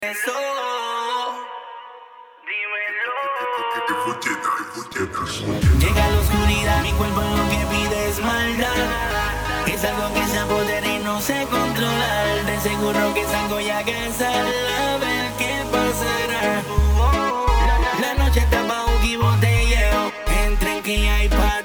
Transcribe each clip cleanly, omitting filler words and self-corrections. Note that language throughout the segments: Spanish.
Eso, llega la oscuridad, mi cuerpo lo que pide es maldad. Es algo que se apodera y no sé controlar. De seguro que salgo ya a casa a ver qué pasará. La noche está pa' un y botelleo. Entren que hay pa'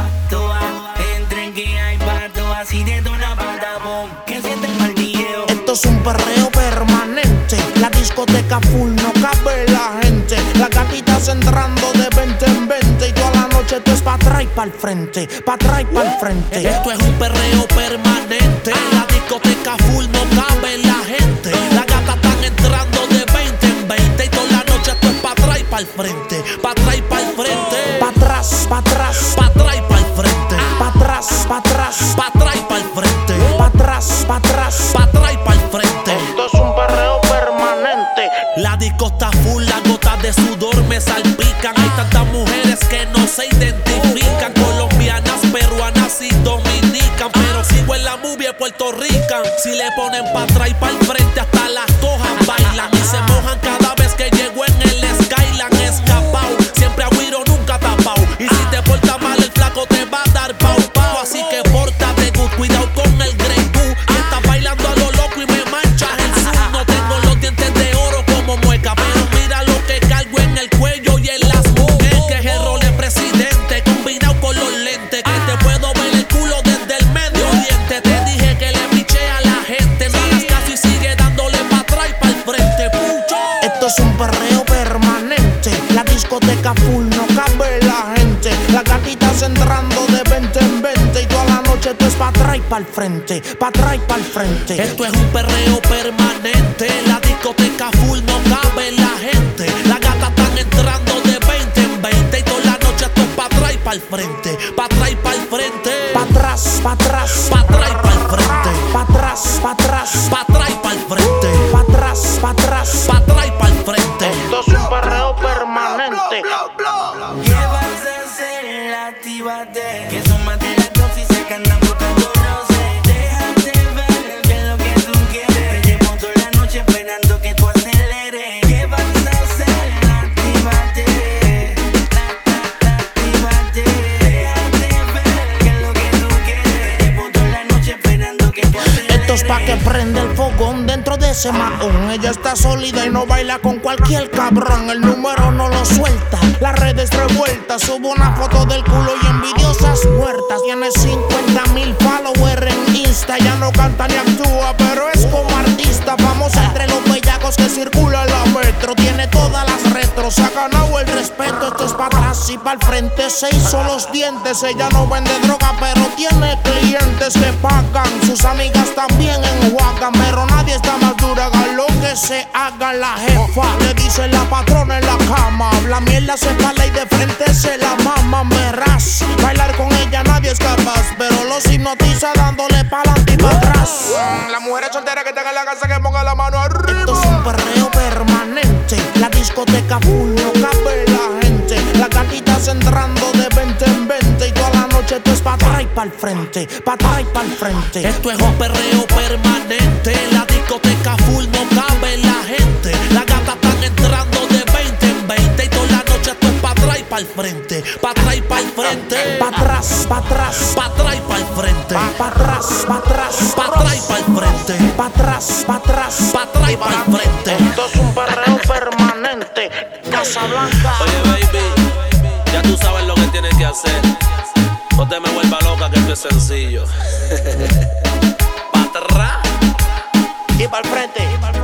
toa. Entren que hay pa' toa. Si te da una pata, boom, que siente el martilleo. Esto es un perreo permanente. La discoteca full, no cabe la gente. Las gatitas entrando de 20 en 20. Y toda la noche esto es pa' atrás y pa'l frente. Pa' atrás y pa'l frente. Esto es un perreo permanente. La discoteca full, no cabe la gente. Las gatas están entrando de 20 en 20. Y toda la noche esto es pa' atrás y pa'l frente. Pa' atrás y pa'l frente. Pa' atrás, pa' atrás. Pa' atrás y pa'l frente. Pa' atrás, pa' atrás. Pa' atrás y pa'l frente. Pa' atrás, pa' atrás. Pa' atrás y pa'l frente. Esto es un perreo permanente. La disco está full, las gotas de sudor me salpican. Hay tantas mujeres que no se identifican. Colombianas, peruanas y dominican. Pero sigo en la movie Puerto Rican. Si le ponen pa' atrás y pa'l frente, hasta las tojas bailan. Y se mojan cada vez que llego en el Skyline. Escapao, siempre agüiro, nunca tapao. Y si te portas mal, el flaco te va a dar pau pau. Así que pórtate good, cuidado con el Grey Goo. Que estás bailando a lo loco y me manchas el zoom. No tengo los dientes de oro como mueca, pero mira lo que cargo en el cuello y en las mujeres. Que es el rol de presidente combinado con los lentes. Que te puedo ver el culo desde el Medio Oriente. Te dije que le piché a la gente. No hagas caso y sigue dándole pa' atrás y pa'l frente, pucho. Esto es un perreo permanente. La discoteca full, no cabe la gente. Las gatitas entrando de 20 en 20. Y toda la noche esto es pa' atrás y pa'l frente. Pa' atrás y pa'l frente. Esto es un perreo permanente. La discoteca full, no cabe la gente. Las gatas están entrando de 20 en 20. Y toda la noche esto es pa' atrás y pa'l frente. Pa' atrás y pa'l frente. Pa' atrás, pa' atrás. Pa' atrás y pa'l frente. Pa' atrás, pa' atrás. Pa' atrás y pa'l frente. Pa' atrás, pa' atrás. Pa' atrás y pa'l frente. Esto es un perreo permanente. ¿Qué vas a hacer? Actívate. Que son más de las 12 y se que andan buscando roce. Déjate ver que es lo que tú quieres. Te llevo toda la noche esperando que tú aceleres. ¿Qué vas a hacer? Actívate. Actívate. Déjate ver que es lo que tú quieres. Te llevo toda la noche esperando que tú aceleres. Esto es pa' que prenda el fogón dentro de ese mahón. Ella está sólida y no baila con cualquier cabrón. El número no lo suelta, las redes revueltas. Subo una foto del culo y envidiosas muertas. Tiene 50,000 followers en Insta. Ya no canta ni actúa, pero es como artista. Famosa entre los bellacos que circula la metro. Tiene todas las retros, ha ganado el respeto. Esto es pa' atrás y pa'l frente. Se hizo los dientes. Ella no vende droga, pero tiene clientes que pagan. Sus amigas también enjuagan, pero nadie está más dura. Haga lo que se haga la jefa. Le dice la patrona en la cama. La mierda se jala y de frente se la mama. Verás, bailar con ella nadie es capaz, pero los hipnotiza dándole pa'lante y pa' atrás. Las mujeres solteras que están en la casa que pongan la mano arriba. Esto es un perreo permanente. La discoteca full, no cabe la gente. Las gatitas entrando de 20 en 20. Y toda la noche esto es pa' atrás y pa'l frente. Pa' atrás y pa'l frente. Esto es un perreo permanente. La discoteca full, no cabe la gente. Las gatas están entrando de 20 en 20. Y toda la noche esto es pa' atrás y pa'l frente. Pa' atrás y pa'l frente. Pa' atrás, pa' atrás. Pa' atrás y pa'l frente. Pa' atrás, pa' atrás. Pa' atrás y pa'l frente. Pa' atrás, pa' atrás. Pa' atrás y pa'l frente. Esto es un perreo permanente. Casablanca. Oye, baby, ya tú sabes lo que tienes que hacer. No te me vuelvas loca, que esto es sencillo. Pa' atrás Y pa'l frente.